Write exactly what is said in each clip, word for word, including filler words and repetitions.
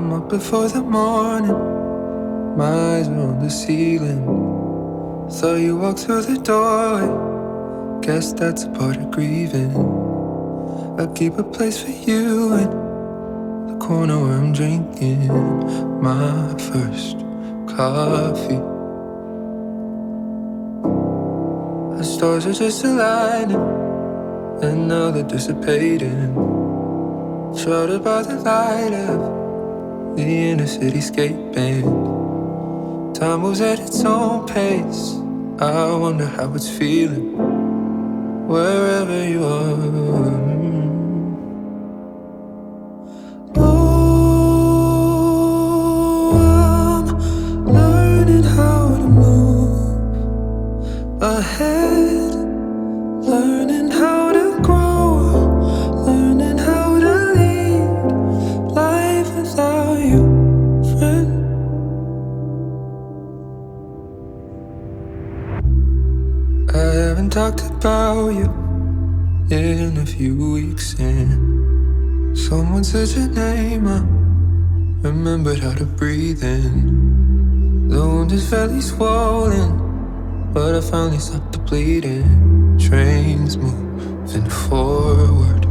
I'm up before the morning, my eyes are on the ceiling. Saw you walk through the doorway, guess that's a part of grieving. I keep a place for you in the corner where I'm drinking my first coffee. The stars are just aligning, and now they're dissipating, shrouded by the light of the inner cityscaping. Time moves at its own pace, I wonder how it's feeling wherever you are. Oh, I'm learning how to move ahead, learning how to grow, learning how to lead life without you, friend. I haven't talked about you in a few weeks, and someone said your name, I remembered how to breathe in. The wound is fairly swollen, but I finally stopped the bleeding. Trains moving forward,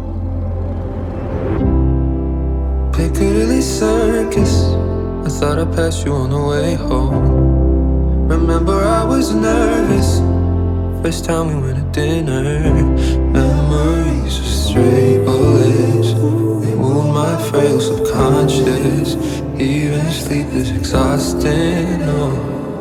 Piccadilly Circus, I thought I passed you on the way home. Remember I was nervous, first time we went to dinner. Memories of stray bullets, they moved my frail subconscious. Even sleep is exhausting. Oh.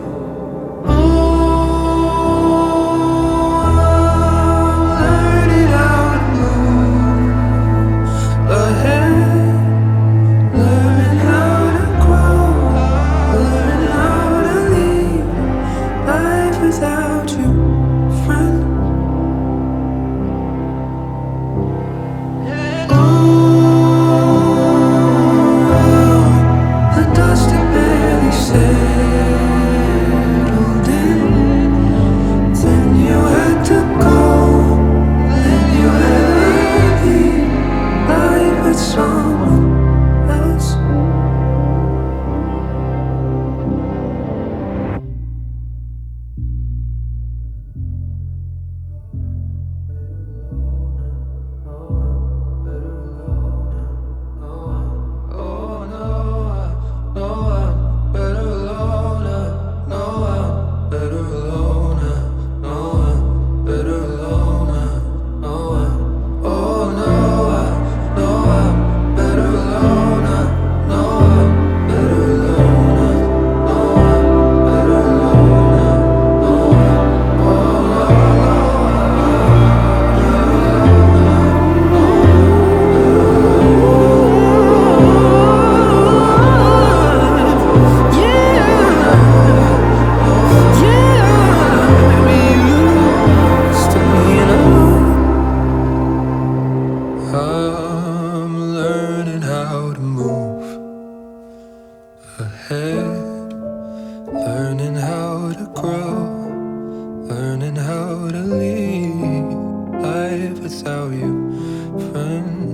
Learning how to grow, learning how to lead life without you, friend,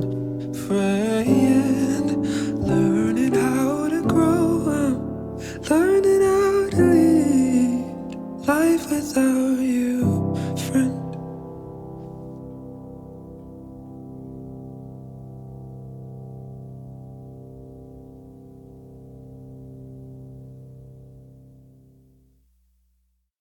friend. Learning how to grow, I'm learning how to lead life without you, friend.